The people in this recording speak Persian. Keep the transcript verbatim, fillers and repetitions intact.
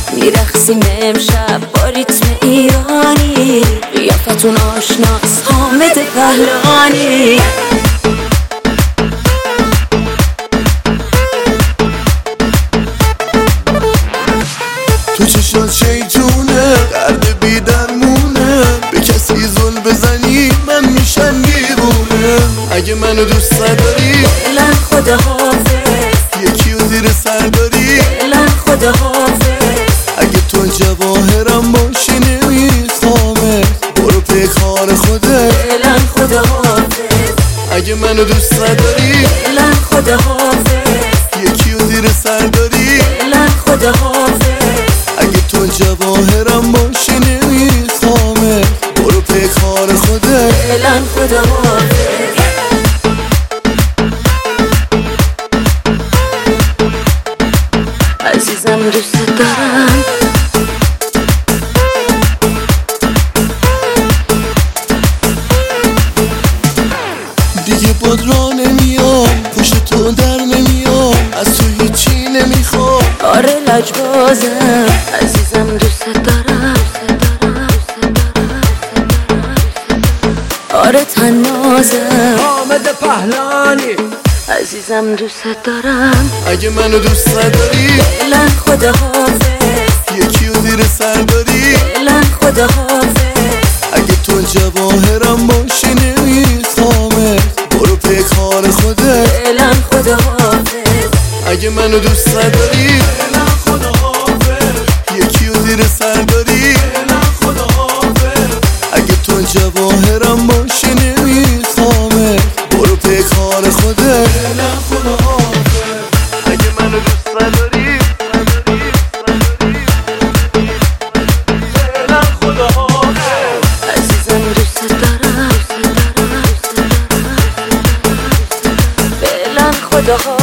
میرقصیم امشب با ریتم ایرانی، قیافتون آشناس حامد پهلوانی. تو چشات شیطونه قلب بی درمونه، به کسی زل بزنی من میشم دیوونه. اگه منو دوست داری فعلا خدا حافظ، یکی و زیر سر داری فعلا خدا حافظ. اگه تو جواهرم باشی نمیخوامت، برو پی کار خودت فعلا خدا حافظ، اگه منو دوست داری فعلا خدا حافظ، یکی و زیر سر داری فعلا خدا حافظ. اگه تو جواهرم باشی نمیخوامت، برو پی کار خودت فعلا خدا حافظ. عزیزم دوست دارم، دیگه باد را نمیام، پشت تو در نمیام، از تو هیچی نمیخوام. آره لجبازم، عزیزم دوست دارم، آره تنازم، حامد پهلوانی. عزیزم دوست دارم. اگه منو دوست داری فعلا خدا حافظ، یکی و زیر سر داری فعلا خدا حافظ. اگه تو جواهرم باشی نمیخوامت، برو پی کار خودت فعلا خدا حافظ، اگه منو دوست داری فعلا خدا حافظ، یکی و زیر سر داری فعلا خدا حافظ. اگه تو جواهرم باشی نمیخوامت، برو پی کار خودت فعلا خدا حافظ. اگه منو دوست داری فعلا خدا حافظ. عزیزم دوست دارم، فعلا خدا حافظ.